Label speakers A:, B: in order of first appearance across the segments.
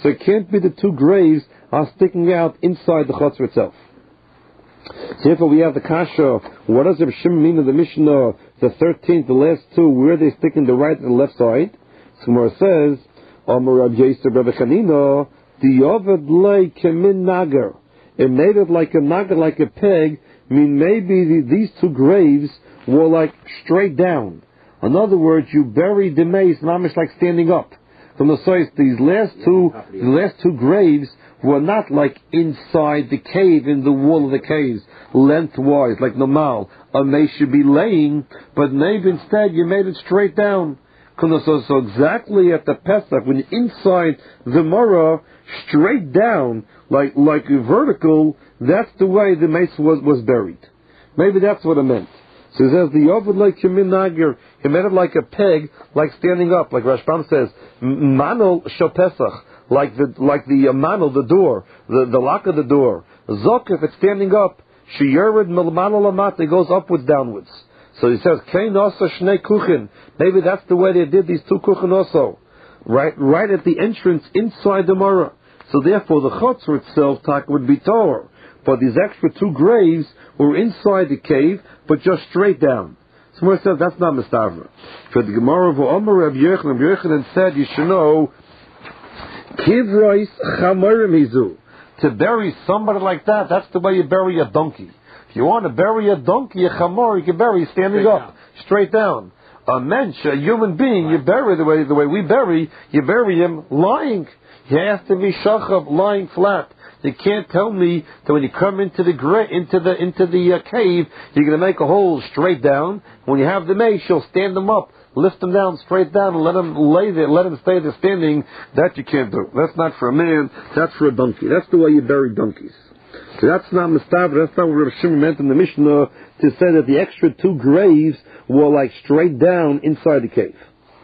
A: So it can't be the two graves are sticking out inside the chutzner itself. Therefore, we have the kasha. What does Reb Shimon mean in the Mishnah? The 13th, the last two, where they stick in the right and the left side. So Gemara says, Amar Rab Yosef Reb Chanina, Diavad lei kemin nagar. It made it like a nagar, like a peg. I mean, maybe these two graves were like straight down. In other words, you buried the mace, mamish like standing up. From the sides, these last two graves were not like inside the cave, in the wall of the caves, lengthwise, like normal. A mace should be laying, but maybe instead you made it straight down. So exactly at the Pesach, when you're inside the Marah, straight down, like vertical, that's the way the mace was buried. Maybe that's what it meant. So it says, the Yovad like Yamin Nagir, he made it like a peg, like standing up, like Rashbam says, Manol Shel Pesach, like the manol, the door, the lock of the door. Zok, if it's standing up, Sheyered Milmanol Lamat, it goes upwards, downwards. So he says, Kein also Shnei Kuchen. Maybe that's the way they did these two Kuchen also. Right at the entrance inside the Marah. So therefore the Chutzner itself, would be Torah. But these extra two graves were inside the cave, but just straight down. So Gemara says that's not Mistavra. For the Gemara of Omer Reb Yochanan said, you should know, Kivrois Chamorim Hizu. To bury somebody like that, that's the way you bury a donkey. If you want to bury a donkey, a chamor, you can bury standing up, straight down. A mensch, a human being, you bury the way we bury, you bury him lying. He has to be shachav, lying flat. You can't tell me that when you come into the cave, you're going to make a hole straight down. When you have the mace, you'll stand them up, lift them down straight down, and let them lay there, let them stay there standing. That you can't do. That's not for a man. That's for a donkey. That's the way you bury donkeys. So that's not Mustafa. That's not what Rav Shimon meant in the Mishnah to say that the extra two graves were like straight down inside the cave.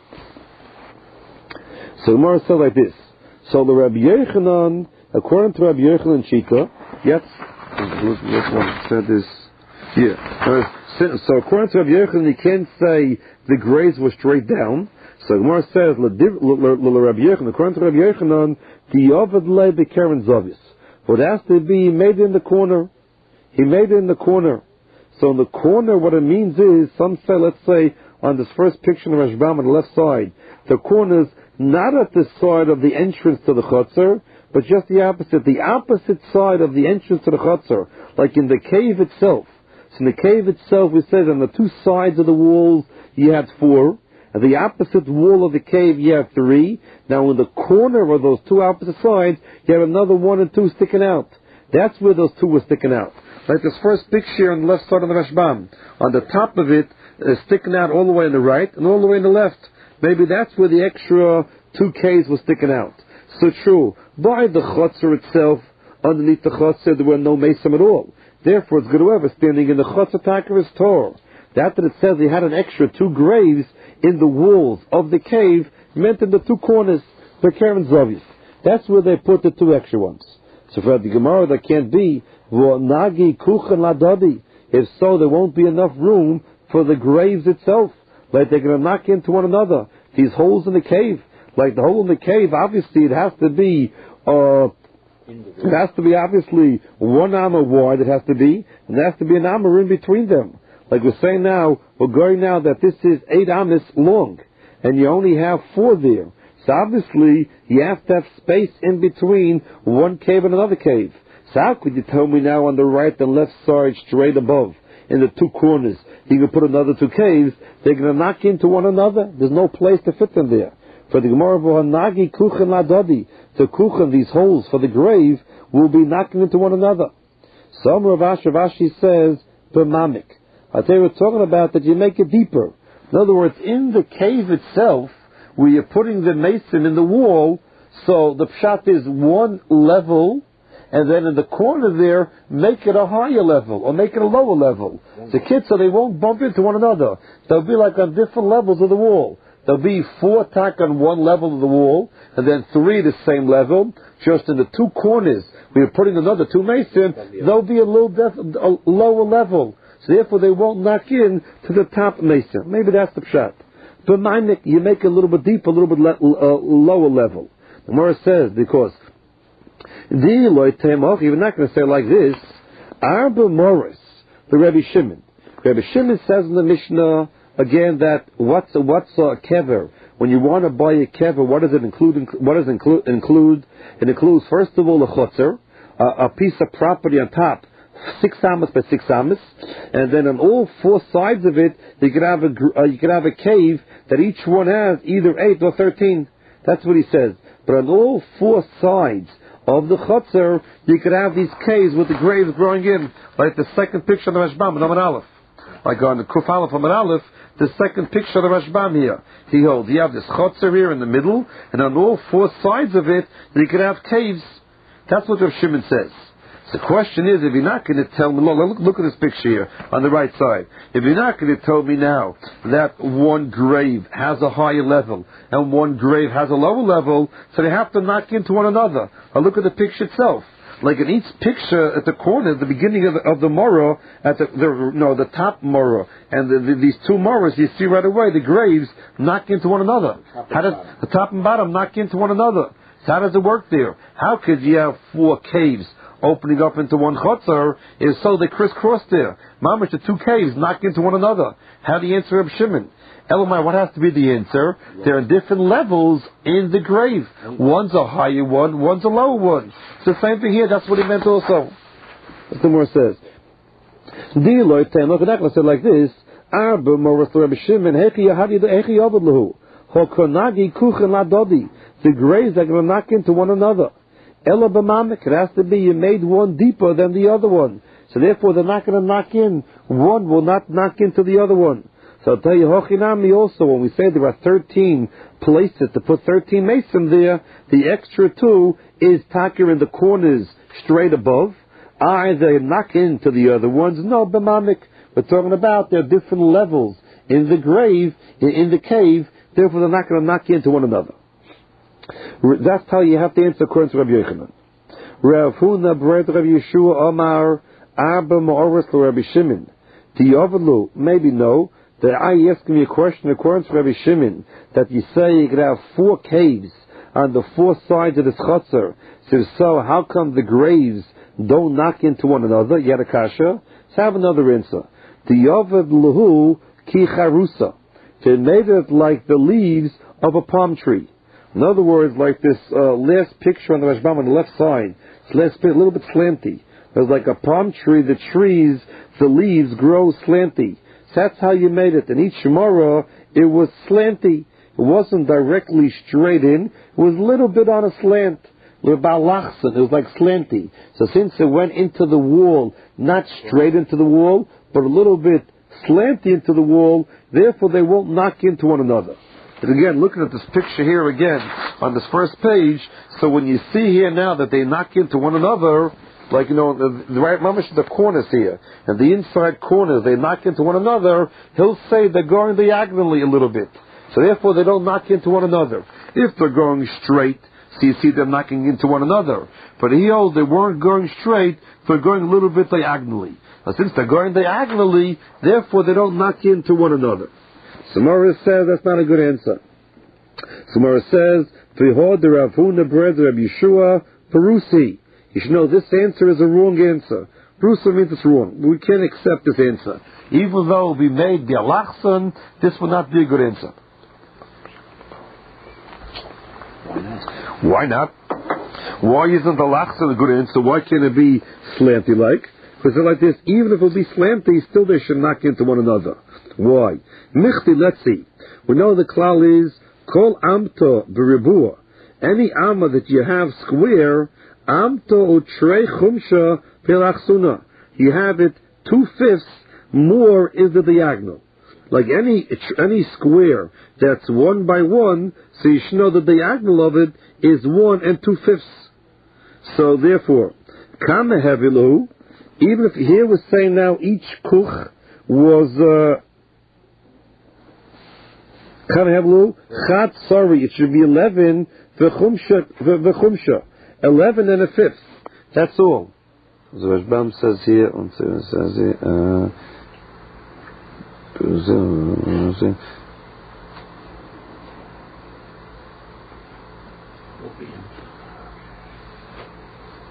A: So the Gemara said like this. So the Rabbi Yochanan, according to Rabbi Yochanan Shita, yes, which one said this? Yeah. So according to Rabbi Yochanan, you can't say the graves were straight down. So Gemara says, Rabbi Yochanan, according to Rabbi Yochanan, the Yovad lay b'keren zavis. What has to be made in the corner. He made it in the corner. So in the corner, what it means is, some say, let's say, on this first picture of Rashbam on the left side, the corner's not at the side of the entrance to the chutzner, but just the opposite side of the entrance to the chutzner, like in the cave itself. So in the cave itself, we said on the two sides of the walls, you had 4. At the opposite wall of the cave, you have 3. Now, in the corner of those two opposite sides, you have another 1 and 2 sticking out. That's where those 2 were sticking out. Like this first picture on the left side of the Rashbam. On the top of it, sticking out all the way on the right and all the way on the left. Maybe that's where the extra 2 caves were sticking out. So true. By the chutzner itself, underneath the chutzner, there were no mesim at all. Therefore, it's good whoever standing in the chutzner taka is Torah. That it says he had an extra 2 graves in the walls of the cave, meant in the 2 corners, the Karen Zavis. That's where they put the 2 extra ones. So for the Gemara, that can't be, Nagi Kuchen Ladadi. If so, there won't be enough room for the graves itself. Like they're going to knock into one another. These holes in the cave. Like the hole in the cave, obviously it has to be, obviously 1 amma wide, it has to be, and there has to be an amma in between them. Like we're saying now, we're going now that this is 8 amas long, and you only have 4 there. So obviously, you have to have space in between one cave and another cave. So how could you tell me now on the right and left side, straight above, in the 2 corners, you can put another 2 caves, they're going to knock into one another? There's no place to fit them there. For the Gemara of Hanagi Kuchen Ladadi, the Kuchen, these holes for the grave, will be knocking into one another. Some Rav Ashi says, B'mamik. I tell you, we're talking about that you make it deeper. In other words, in the cave itself, where you're putting the mason in the wall, so the pshat is 1 level, and then in the corner there, make it a higher level, or make it a lower level. The kids, so they won't bump into one another. They'll be like on different levels of the wall. There'll be 4 tack on 1 level of the wall, and then 3 the same level. Just in the 2 corners, where you're putting another 2 mason, there'll be a lower level. So therefore they won't knock in to the top mason. Maybe that's the pshat. But you make it a little bit deeper, a little bit lower level. The Gemara says, because you're not going to say like this. Arba Morris, the Rebbe Shimon. Rebbe Shimon says in the Mishnah again that what's a kever? When you want to buy a kever, what does it include? What does it include? It includes first of all a chotzer, a piece of property on top, 6 amas by 6 amas, and then on all 4 sides of it, you could have a cave that each one has either 8 or 13. That's what he says. But on all 4 sides of the chotzer, you could have these caves with the graves growing in, like the second picture of the Rashbam in Amud Aleph. Like on the Kuf Aleph Amud Aleph, the second picture of the Rashbam here. He holds, you have this chotzer here in the middle, and on all 4 sides of it, you could have caves. That's what Rav Shimon says. The question is, if you're not going to tell me, look at this picture here on the right side. If you're not going to tell me now that one grave has a higher level and one grave has a lower level, so they have to knock into one another. Now look at the picture itself. Like in each picture at the corner, the beginning of the morah, at the top morah, and these 2 morahs, you see right away the graves knock into one another. How does the top and bottom knock into one another? So how does it work there? How could you have 4 caves opening up into one chotzer? Is so they crisscross there. Mamish, the 2 caves knock into one another. How do you answer Reb Shimon? Elamai, what has to be the answer? There are different levels in the grave. One's a higher one, one's a lower one. It's the same thing here. That's what he meant also. What the more says. Look, I'm not going to say like this. Arba Morris Reb Shimon Hechi Yavad Lahu Hokonagi Kuchen Ladodi. The graves are going to knock into one another. Ela b'mamek, it has to be you made one deeper than the other one. So therefore they're not going to knock in. One will not knock into the other one. So I'll tell you, Hochinami also, when we say there are 13 places to put 13 mason there, the extra 2 is takir in the corners straight above. Either knock into the other ones. No, b'mamek. We're talking about there are different levels in the grave, in the cave, therefore they're not going to knock into one another. That's how you have to answer according to Rabbi Yochanan. Rav Huna bred Rabbi Yeshua Omar Arba Ma'oris Rabbi Shimon. Tiyavlu, maybe no. That I asking me a question according to Rabbi Shimon that you say you could have 4 caves on the 4 sides of this chotzer. So how come the graves don't knock into one another? You had a kasha. Let's have another answer. Tiyavlu ki charusa. They made it like the leaves of a palm tree. In other words, like this last picture on the Rashbam on the left side, it's a little bit slanty. There's like a palm tree, the leaves grow slanty. So that's how you made it. In each Shemara, it was slanty. It wasn't directly straight in. It was a little bit on a slant. It was like slanty. So since it went into the wall, not straight into the wall, but a little bit slanty into the wall, therefore they won't knock into one another. And again, looking at this picture here again, on this first page, so when you see here now that they knock into one another, like, the right mamish, the corners here, and the inside corners, they knock into one another, he'll say they're going diagonally a little bit. So therefore they don't knock into one another. If they're going straight, so you see them knocking into one another. But he holds they weren't going straight, they're going a little bit diagonally. Now, since they're going diagonally, therefore they don't knock into one another. Samara says that's not a good answer. Samara says, "V'hod Rav Huna bred Rabbi Yeshua Perusi." You should know this answer is a wrong answer. Perusi means it's wrong. We can't accept this answer, even though we made the alachson. This would not be a good answer. Why not? Why isn't the alachson a good answer? Why can't it be slanty like? Because they're like this. Even if it will be slanty, still they should knock into one another. Why? Michti, let's see. We know the klal is kol amto b'ribua. Any amma that you have square, amto utrei chumsha pelachsuna. You have it 2/5 more is the diagonal. Like any square that's 1 by 1, so you should know the diagonal of it is 1 2/5. So therefore, kama hevilu. Even if here we're saying now each kuch was it should be 11 v'chumsha. 11 1/5. That's all. So Rashbam says here,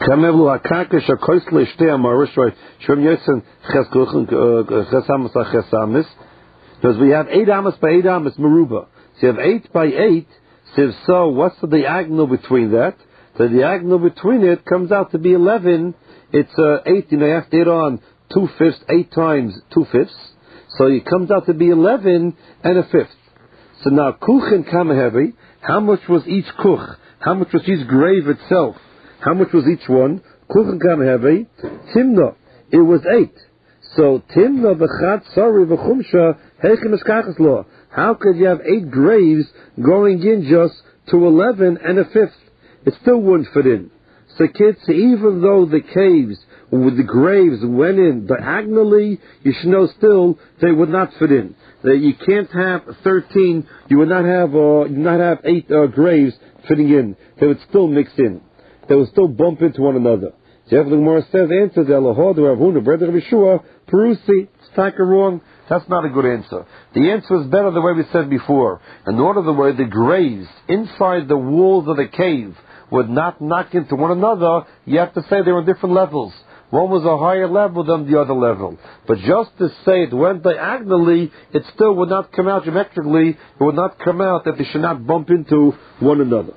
A: Kamevlu Akaka Shakoisle Shte Amarushoi Shum Yosen Cheskuchen Chesamas Chesamis. Because we have 8 amas by 8 amas Maruba. So you have 8 by 8. So what's the diagonal between that? The diagonal between it comes out to be 11. It's 8. You have to add on 2/5, 8 times 2/5. So it comes out to be 11 and a 5th. So now Kuchen Kamahevi. How much was each kuch? How much was each grave itself? How much was each one? Kuchen Kamahevi. Timna. It was 8. So Timna v'chat sari v'chumsha heichem eskachas law. How could you have 8 graves going in just to 11 and a 5th? It still wouldn't fit in. So kids, even though the caves with the graves went in diagonally, you should know still they would not fit in. That you can't have 13. You would not have 8 graves fitting in. They would still mix in. They would still bump into one another. So the Gemara says, answers Elohad or Avuna, brother of Yeshua, Perusi. It's taka wrong. That's not a good answer. The answer is better the way we said before. In order the way the graves inside the walls of the cave would not knock into one another, you have to say they were on different levels. One was a higher level than the other level. But just to say it went diagonally, it still would not come out geometrically. It would not come out that they should not bump into one another.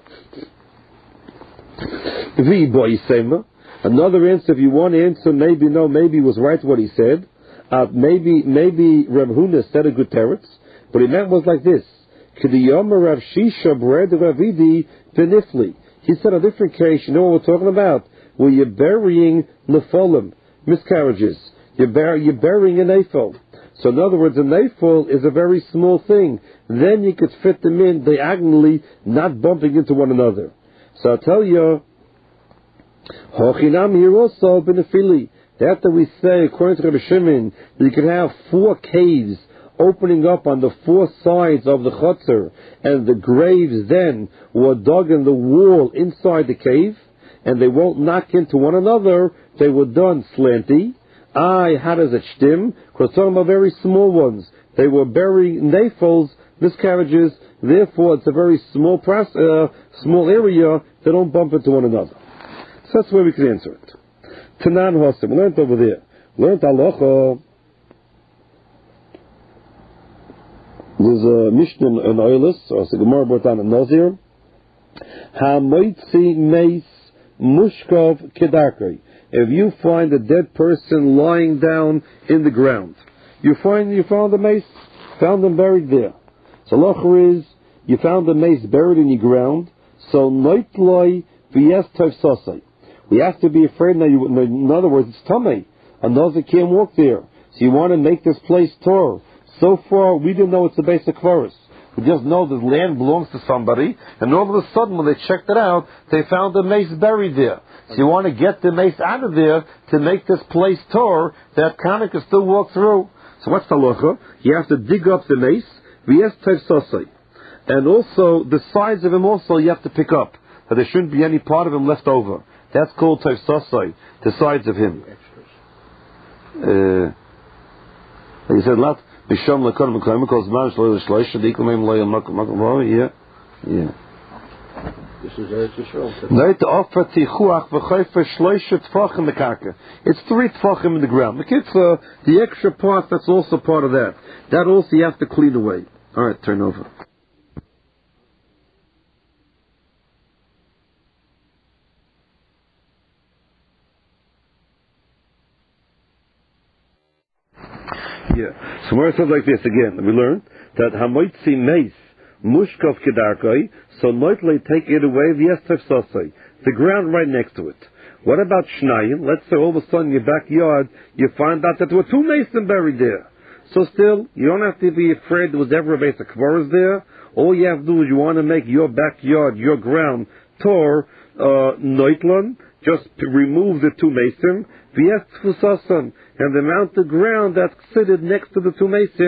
A: Another answer, if you want to answer, maybe no, maybe was right what he said. Maybe Reb Huna said a good teretz, but he meant was like this. Rav Shisha bred Ravidi benifli. He said a different case. You know what we're talking about? Where you're burying nepholim, miscarriages. You're burying an ephel. So in other words, an ephel is a very small thing. Then you could fit them in diagonally, not bumping into one another. So I'll tell you, Hochinam here also benefili. After we say, according to Rabbi Shimon, that you could have 4 caves opening up on the 4 sides of the chutzner, and the graves then were dug in the wall inside the cave, and they won't knock into one another. They were done slanty. How does it stim? Because talking about very small ones. They were burying nephils, miscarriages. Therefore, it's a very small small area. They don't bump into one another. So that's where we can answer it. Tanan Hosim, we learned over there. Learned halacha. There's a Mishnah in Oilus, or a Gemara brought down in Nazir. Ha-moitzi meis mushkov kedarkei. If you find a dead person lying down in the ground, you found the mace, found them buried there. So halacha is, you found the mace buried in the ground, so noitloi v'yes tovsosai. We have to be afraid now. In other words, it's tamei. A nazir can't walk there. So you want to make this place Torah. So far, we didn't know it's the base of Kvaris. We just know the land belongs to somebody, and all of a sudden, when they checked it out, they found the mace buried there. So you want to get the mace out of there to make this place Torah that Kana can still walk through. So what's the halacha? You have to dig up the mace, v'yes tovsosai. And also, the sides of him also you have to pick up. That there shouldn't be any part of him left over. That's called tovsosai, the sides of him. He said, "Lat b'sham lekon mekayim because man shlo shloisha dikumim lo yom yeah."
B: This is Eretz Yisrael.
A: Right, the offer tichuach v'chayfer shloisha tfachim mekaka. It's 3 tfachim in the ground. The extra part, that's also part of that. That also you have to clean away. All right, turn over. Yeah. So where it says like this again, we learned that hamoitzi meis mushkov kedarkai, so noitlei take it away v'yestef the ground right next to it. What about shnayim? Let's say all of a sudden in your backyard you find out that there were 2 mason buried there. So still, you don't have to be afraid there was ever a base of kvaras there. All you have to do is you want to make your backyard, your ground, tor noitlan. Just remove the 2 mason, and the amount of ground that's seated next to the 2 mason.